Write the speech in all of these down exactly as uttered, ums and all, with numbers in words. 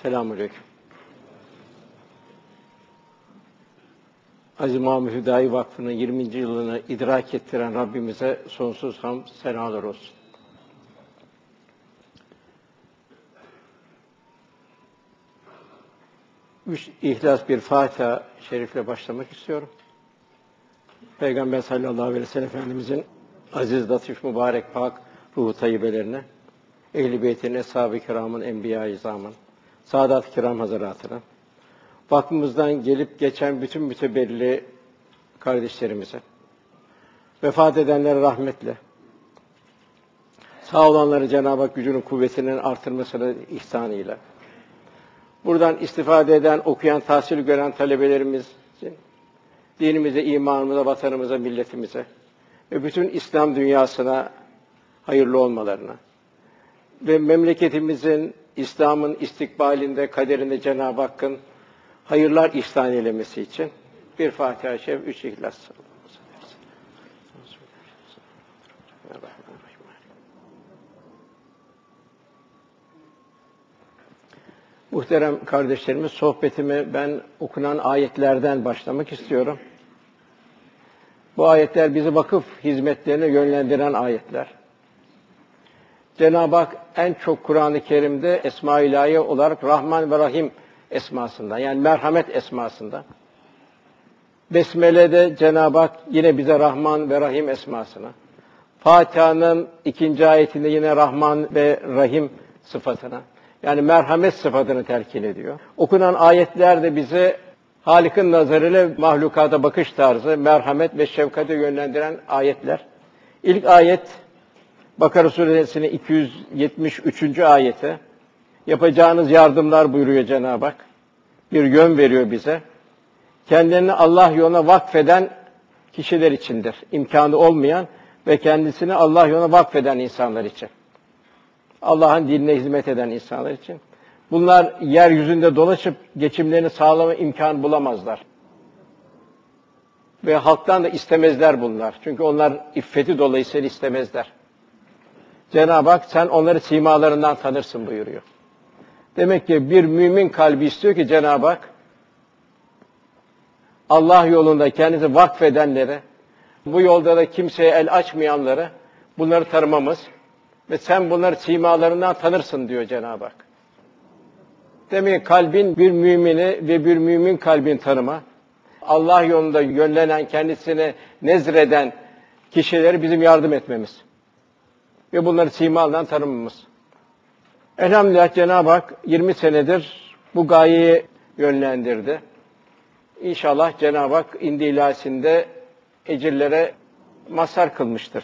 Selamünaleyküm. Aziz Mahmud Hüdayi Vakfı'nın yirminci yılını idrak ettiren Rabbimize sonsuz hamd, senalar olsun. Üç ihlas bir Fatiha şerifle başlamak istiyorum. Peygamber sallallahu aleyhi ve sellem Efendimizin aziz, latif, mübarek, pak ruhu tayyibelerine, ehl-i beytin, eshab-ı kiramın, enbiya-i izamın, saadat-ı kiram hazaratına, vakfımızdan gelip geçen bütün müteberri kardeşlerimize, vefat edenlere rahmetle, sağ olanları Cenab-ı Hak gücünün kuvvetinin artırmasını ihsanıyla, buradan istifade eden, okuyan, tahsil gören talebelerimizin dinimize, imanımıza, vatanımıza, milletimize ve bütün İslam dünyasına hayırlı olmalarına ve memleketimizin, İslam'ın istikbalinde, kaderinde Cenab-ı Hakk'ın hayırlar ihsan eylemesi için bir Fatiha-i Şerif, üç İhlas. Muhterem kardeşlerimiz, sohbetimi ben okunan ayetlerden başlamak istiyorum. Bu ayetler bizi vakıf hizmetlerine yönlendiren ayetler. Cenab-ı Hak en çok Kur'an-ı Kerim'de Esma-i İlahiye olarak Rahman ve Rahim esmasında, yani merhamet esmasında. Besmele'de Cenab-ı Hak yine bize Rahman ve Rahim esmasını, Fatiha'nın ikinci ayetinde yine Rahman ve Rahim sıfatına, yani merhamet sıfatını telkin ediyor. Okunan ayetler de bize Halık'ın nazarıyla mahlukata bakış tarzı, merhamet ve şefkate yönlendiren ayetler. İlk ayet, Bakara Suresinin iki yüz yetmiş üçüncü ayeti. Yapacağınız yardımlar buyuruyor Cenab-ı Hak. Bir yön veriyor bize. Kendilerini Allah yoluna vakfeden kişiler içindir. İmkanı olmayan ve kendisini Allah yoluna vakfeden insanlar için. Allah'ın dinine hizmet eden insanlar için. Bunlar yeryüzünde dolaşıp geçimlerini sağlama imkanı bulamazlar. Ve halktan da istemezler bunlar. Çünkü onlar iffeti dolayısıyla istemezler. Cenab-ı Hak sen onları simalarından tanırsın buyuruyor. Demek ki bir mümin kalbi istiyor ki Cenab-ı Hak Allah yolunda kendisi vakfedenlere, bu yolda da kimseye el açmayanları bunları tanımamız ve sen bunları simalarından tanırsın diyor Cenab-ı Hak. Demek ki kalbin bir mümini ve bir mümin kalbin tanıma, Allah yolunda yönlenen, kendisine nezreden kişileri bizim yardım etmemiz ve bunları simalarından tanımamız. Elhamdülillah Cenab-ı Hak yirmi senedir bu gayeyi yönlendirdi. İnşallah Cenab-ı Hak indi ilahisinde ecirlere mazhar kılmıştır.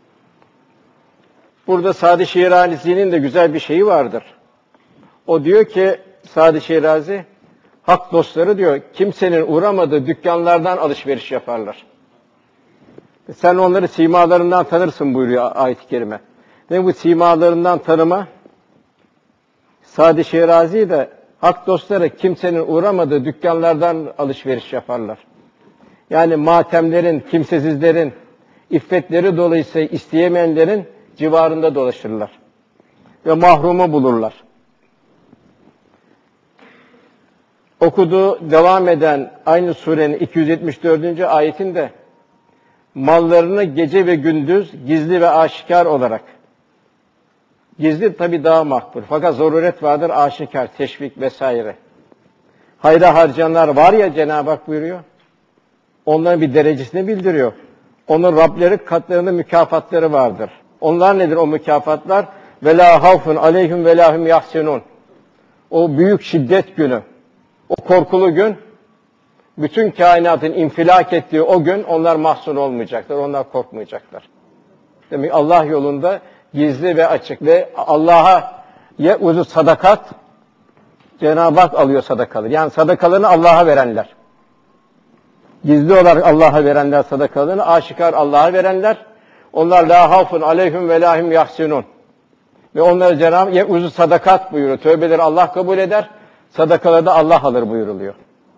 Burada Sadi Şirazi'nin de güzel bir şeyi vardır. O diyor ki, Sadi Şirazi, hak dostları diyor, kimsenin uğramadığı dükkanlardan alışveriş yaparlar. Sen onları simalarından tanırsın buyuruyor ayet-i kerime. Ve bu simalarından tanıma, Sadi Şirazi de hak dostları kimsenin uğramadığı dükkanlardan alışveriş yaparlar. Yani matemlerin, kimsesizlerin, iffetleri dolayısıyla isteyemeyenlerin civarında dolaşırlar. Ve mahrumu bulurlar. Okuduğu, devam eden aynı surenin iki yüz yetmiş dördüncü ayetinde mallarını gece ve gündüz gizli ve aşikar olarak, gizli tabii daha makbul. Fakat zaruret vardır, aşikar, teşvik vesaire. Hayra harcayanlar var ya Cenab-ı Hak buyuruyor. Onların bir derecesini bildiriyor. Onun Rableri katlarında mükafatları vardır. Onlar nedir o mükafatlar? Ve la havfun aleyhim ve la hum yahsenun. O büyük şiddet günü, o korkulu gün, bütün kainatın infilak ettiği o gün onlar mahzun olmayacaklar, onlar korkmayacaklar. Demek Allah yolunda gizli ve açık ve Allah'a ye'uzu sadakat, Cenab-ı Hak alıyor sadakaları. Yani sadakalarını Allah'a verenler. Gizli olarak Allah'a verenler sadakalarını, aşikar Allah'a verenler. Onlar la havfun aleyhim ve la hum yahsenun. Ve onlara Cenab-ı Hak ye'uzu sadakat buyuruyor. Tövbeleri Allah kabul eder, sadakaları da Allah alır buyuruluyor.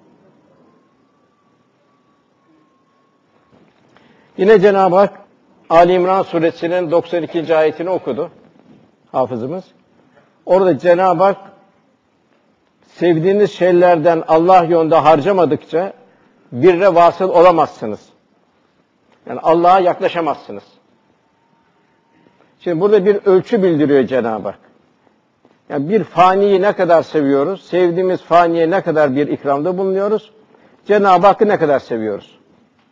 Yine Cenab-ı Hak Ali İmran suresinin doksan ikinci ayetini okudu hafızımız. Orada Cenab-ı Hak sevdiğiniz şeylerden Allah yolunda harcamadıkça birre vasıl olamazsınız. Yani Allah'a yaklaşamazsınız. Şimdi burada bir ölçü bildiriyor Cenab-ı Hak. Yani bir faniyi ne kadar seviyoruz, sevdiğimiz faniye ne kadar bir ikramda bulunuyoruz, Cenab-ı Hakk'ı ne kadar seviyoruz.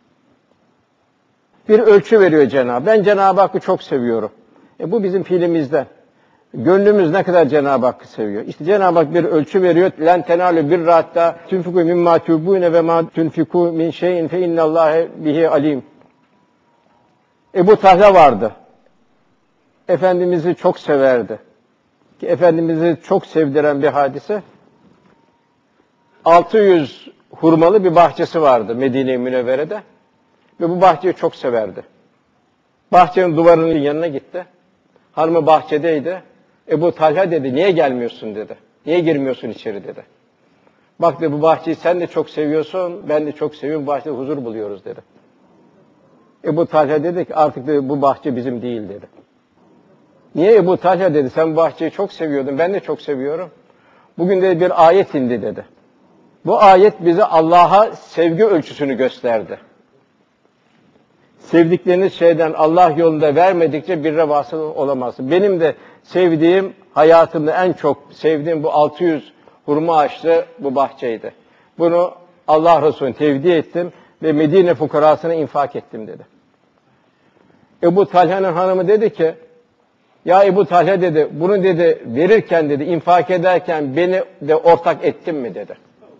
Bir ölçü veriyor Cenab-ı Hak. Ben Cenab-ı Hakk'ı çok seviyorum. E bu bizim fiilimizde. Gönlümüz ne kadar Cenab-ı Hakk'ı seviyor. İşte Cenab-ı Hak bir ölçü veriyor. Len tenâlu birra hattâ tunfikû mimmâ tuhibûne ve mâ tunfikû min şeyin fe innallâhe bihi alîm. Ebu Talha vardı. Efendimiz'i çok severdi. Ki Efendimiz'i çok sevdiren bir hadise. altı yüz hurmalı bir bahçesi vardı Medine-i Münevvere'de. Ve bu bahçeyi çok severdi. Bahçenin duvarının yanına gitti. Hanımı bahçedeydi. Ebu Talha dedi, niye gelmiyorsun dedi. Niye girmiyorsun içeri dedi. Bak dedi, bu bahçeyi sen de çok seviyorsun, ben de çok seviyorum, bu bahçede huzur buluyoruz dedi. Ebu Talha dedi ki, artık dedi, bu bahçe bizim değil dedi. Niye Ebu Talha dedi, sen bu bahçeyi çok seviyordun, ben de çok seviyorum. Bugün de bir ayet indi dedi. Bu ayet bize Allah'a sevgi ölçüsünü gösterdi. Sevdikleriniz şeyden Allah yolunda vermedikçe birre vasıl olamazsın. Benim de sevdiğim, hayatımda en çok sevdiğim bu altı yüz hurma ağaçlı bu bahçeydi. Bunu Allah Resulü'ne tevdi ettim ve Medine fukarasına infak ettim dedi. Ebu Talha'nın hanımı dedi ki, ya Ebu Talha dedi, bunu dedi verirken dedi, infak ederken beni de ortak ettin mi dedi.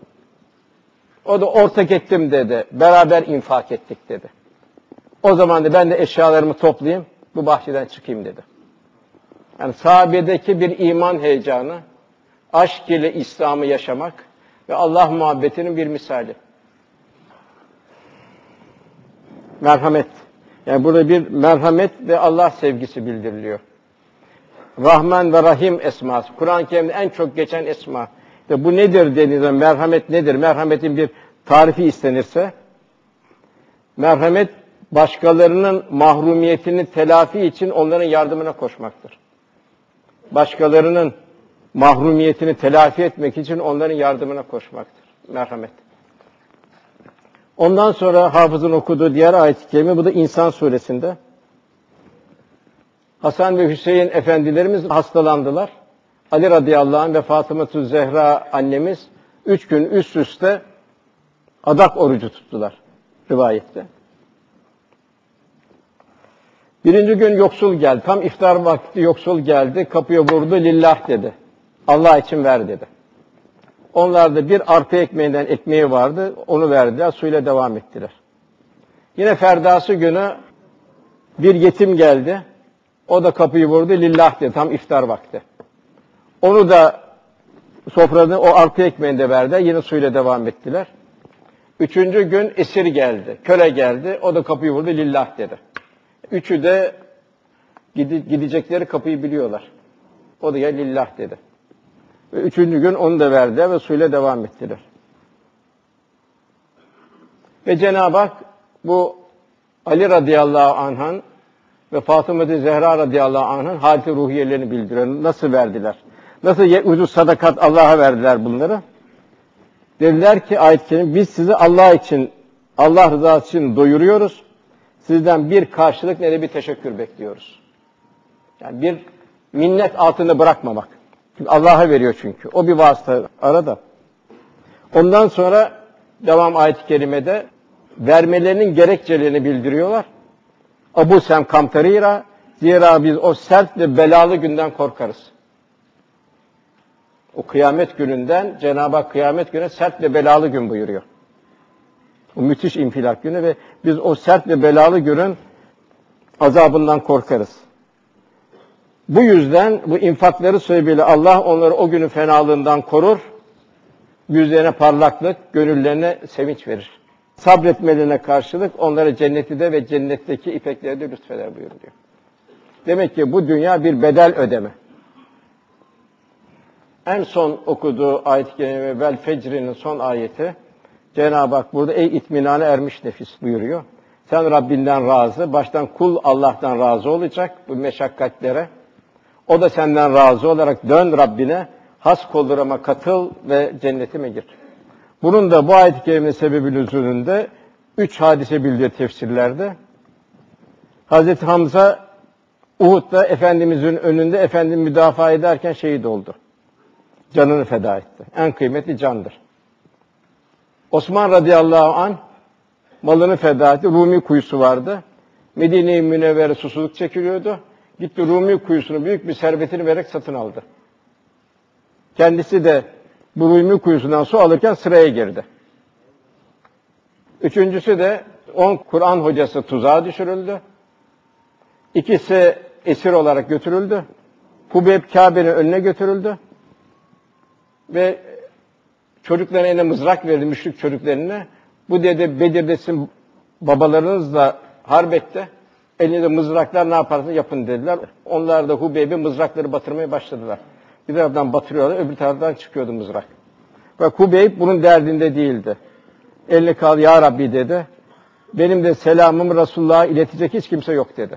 O da ortak ettim dedi, beraber infak ettik dedi. O zaman da ben de eşyalarımı toplayayım, bu bahçeden çıkayım dedi. Yani sahabedeki bir iman heyecanı, aşk ile İslam'ı yaşamak ve Allah muhabbetinin bir misali. Merhamet. Yani burada bir merhamet ve Allah sevgisi bildiriliyor. Rahman ve Rahim esması. Kur'an-ı Kerim'de en çok geçen esma. İşte bu nedir denizde? Merhamet nedir? Merhametin bir tarifi istenirse, merhamet başkalarının mahrumiyetini telafi için onların yardımına koşmaktır. Başkalarının mahrumiyetini telafi etmek için onların yardımına koşmaktır. Merhamet. Ondan sonra Hafız'ın okuduğu diğer ayet-i kerime, bu da İnsan suresinde. Hasan ve Hüseyin efendilerimiz hastalandılar. Ali radıyallahu anh ve Fatıma-tü Zehra annemiz üç gün üst üste adak orucu tuttular rivayette. Birinci gün yoksul geldi. Tam iftar vakti yoksul geldi. Kapıya vurdu. Lillah dedi. Allah için ver dedi. Onlar da bir arpa ekmeğinden ekmeği vardı. Onu verdiler. Suyla devam ettiler. Yine Ferdası günü bir yetim geldi. O da kapıyı vurdu. Lillah dedi. Tam iftar vakti. Onu da sofranın o arpa ekmeğinde verdiler. Yine suyla devam ettiler. Üçüncü gün esir geldi. Köle geldi. O da kapıyı vurdu. Lillah dedi. Üçü de gidecekleri kapıyı biliyorlar. O da ya lillah dedi. Ve üçüncü gün onu da verdiler ve suyla devam ettiler. Ve Cenab-ı Hak bu Ali radıyallahu anh'ın ve Fatıma-tü Zehra radıyallahu anh'ın haleti ruhiyelerini bildiriyor. Nasıl verdiler? Nasıl ucuz sadakat Allah'a verdiler bunları? Dediler ki ayet-i kerime, biz sizi Allah için, Allah rızası için doyuruyoruz. Sizden bir karşılık ne de bir teşekkür bekliyoruz. Yani bir minnet altında bırakmamak. Çünkü Allah'a veriyor çünkü. O bir vasıta arada. Ondan sonra devam ayet-i kerimede vermelerinin gerekçelerini bildiriyorlar. Abu Sem Kamtarira, zira biz o sert ve belalı günden korkarız. O kıyamet gününden Cenab-ı Hak kıyamet günü sert ve belalı gün buyuruyor. O müthiş infilak günü ve biz o sert ve belalı günün azabından korkarız. Bu yüzden bu infakları sebebiyle Allah onları o günün fenalığından korur, yüzlerine parlaklık, gönüllerine sevinç verir. Sabretmelerine karşılık onlara cenneti de ve cennetteki ipekleri de lütfeder buyuruyor. Demek ki bu dünya bir bedel ödeme. En son okuduğu ayet-i kerime Vel Fecri'nin son ayeti, Cenab-ı Hak burada ey itminane ermiş nefis buyuruyor. Sen Rabbinden razı, baştan kul Allah'tan razı olacak bu meşakkatlere. O da senden razı olarak dön Rabbine, has kollarıma katıl ve cennetime gir. Bunun da bu ayet-i kerime sebebi nüzulünde üç hadise bildiği tefsirlerde. Hazreti Hamza Uhud'da Efendimizin önünde Efendimiz müdafaa ederken şehit oldu. Canını feda etti. En kıymetli candır. Osman radıyallahu anh malını feda etti. Rumi kuyusu vardı. Medine-i Münevvere susuzluk çekiliyordu. Gitti Rumi kuyusunu büyük bir servetini vererek satın aldı. Kendisi de bu Rumi kuyusundan su alırken sıraya girdi. Üçüncüsü de on Kur'an hocası tuzağa düşürüldü. İkisi esir olarak götürüldü. Hubeyb Kabe'nin önüne götürüldü. Ve çocukların eline mızrak verdi, müşrik çocuklarına. Bu dedi Bedir'de sizin babalarınızla harbette. Elinde mızraklar ne yaparsınız yapın dediler. Onlar da Hubeyb'e mızrakları batırmaya başladılar. Bir taraftan batırıyorlar, öbür taraftan çıkıyordu mızrak. Ve Hubeyb bunun derdinde değildi. Elini kaldı, ya Rabbi dedi. Benim de selamımı Resulullah'a iletecek hiç kimse yok dedi.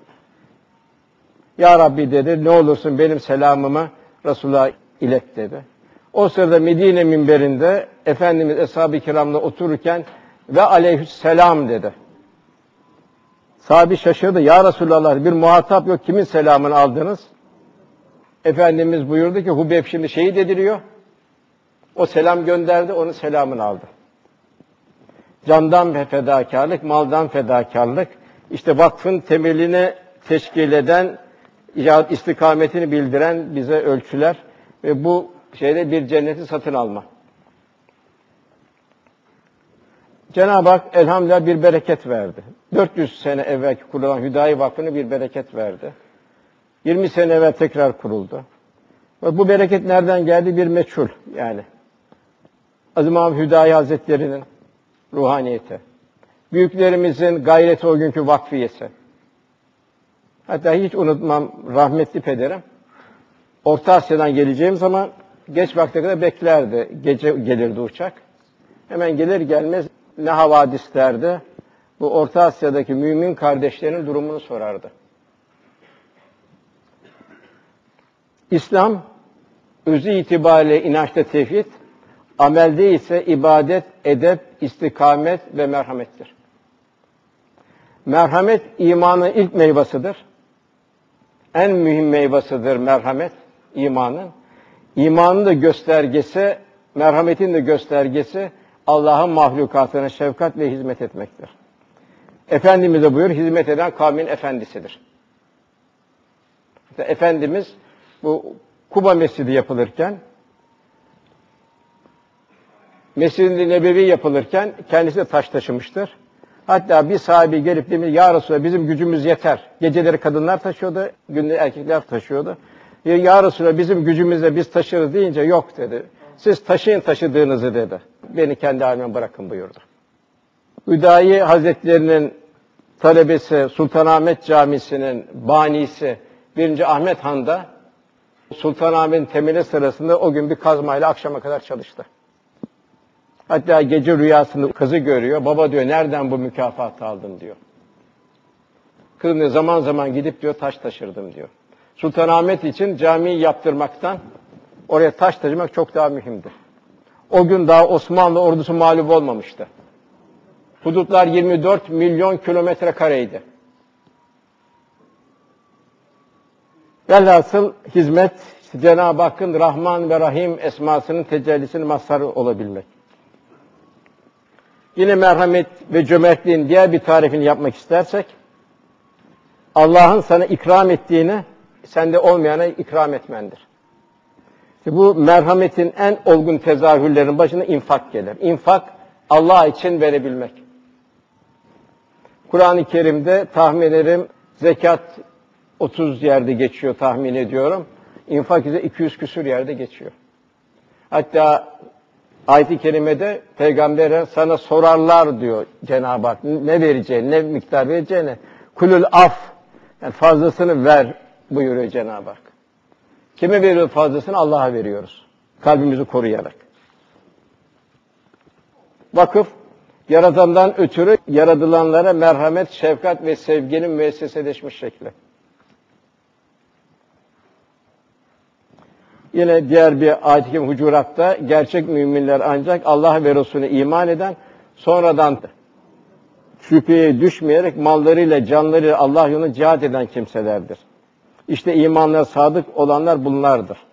Ya Rabbi dedi, ne olursun benim selamımı Resulullah'a ilet dedi. O sırada Medine minberinde Efendimiz Eshab-ı Kiram'la otururken ve aleyhisselam dedi. Sahabi şaşırdı. Ya Resulallah bir muhatap yok. Kimin selamını aldınız? Efendimiz buyurdu ki Hubeyb şimdi şehit ediliyor. O selam gönderdi. Onun selamını aldı. Candan fedakarlık, maldan fedakarlık. İşte vakfın temelini teşkil eden, icraat istikametini bildiren bize ölçüler ve bu şeyde bir cenneti satın alma. Cenab-ı Hak elhamdülillah bir bereket verdi. dört yüz sene evvelki kurulan Hüdayi Vakfı'na bir bereket verdi. yirmi sene evvel tekrar kuruldu. Ve bu bereket nereden geldi? Bir meçhul yani. Aziz Mahmud Hüdayi Hazretleri'nin ruhaniyeti. Büyüklerimizin gayreti o günkü vakfiyesi. Hatta hiç unutmam rahmetli pederim. Orta Asya'dan geleceğim zaman geç vakte kadar beklerdi. Gece gelirdi uçak. Hemen gelir gelmez ne havadis derdi. Bu Orta Asya'daki mümin kardeşlerinin durumunu sorardı. İslam özü itibariyle inançta tevhid, amelde ise ibadet, edep, istikamet ve merhamettir. Merhamet imanın ilk meyvasıdır. En mühim meyvasıdır merhamet, imanın. İmanın da göstergesi, merhametin de göstergesi Allah'ın mahlukatına şefkat ve hizmet etmektir. Efendimiz de buyur, hizmet eden kavmin efendisidir. İşte Efendimiz bu Kuba Mescidi yapılırken, Mescid-i Nebevi yapılırken kendisi de taş taşımıştır. Hatta bir sahibi gelip demiş, ya Resulallah bizim gücümüz yeter. Geceleri kadınlar taşıyordu, gündüz erkekler taşıyordu. Ya Resulallah bizim gücümüzle biz taşırız deyince yok dedi. Siz taşıyın taşıdığınızı dedi. Beni kendi halime bırakın buyurdu. Hüdayi Hazretlerinin talebesi Sultanahmet Camisi'nin banisi birinci Ahmet Han da Sultanahmet'in temeli sırasında o gün bir kazmayla akşama kadar çalıştı. Hatta gece rüyasında kızı görüyor. Baba diyor nereden bu mükafatı aldın diyor. Kızım diyor zaman zaman gidip diyor taş taşırdım diyor. Sultanahmet için camiyi yaptırmaktan oraya taş taşımak çok daha mühimdir. O gün daha Osmanlı ordusu mağlup olmamıştı. Hudutlar yirmi dört milyon kilometre kareydi. Velhasıl hizmet işte Cenab-ı Hakk'ın Rahman ve Rahim esmasının tecellisinin mazharı olabilmek. Yine merhamet ve cömertliğin diğer bir tarifini yapmak istersek, Allah'ın sana ikram ettiğini sende olmayana ikram etmendir. İşte bu merhametin en olgun tezahürlerin başına infak gelir. İnfak, Allah için verebilmek. Kur'an-ı Kerim'de tahmin ederim zekat otuz yerde geçiyor tahmin ediyorum. İnfak ise iki yüz küsur yerde geçiyor. Hatta ayet-i kerimede Peygamber'e sana sorarlar diyor Cenab-ı Hak. Ne vereceğini, ne miktar vereceğini. Kulül af, yani fazlasını ver buyuruyor Cenab-ı Hak. Kime veriyor fazlasını? Allah'a veriyoruz. Kalbimizi koruyarak. Vakıf, Yaratan'dan ötürü yaratılanlara merhamet, şefkat ve sevginin müesseseleşmiş şekli. Yine diğer bir ayet-i kerime Hucurat'ta gerçek müminler ancak Allah ve Resulüne iman eden, sonradan şüpheye düşmeyerek mallarıyla, canlarıyla Allah yolunda cihat eden kimselerdir. İşte imanına sadık olanlar bunlardır.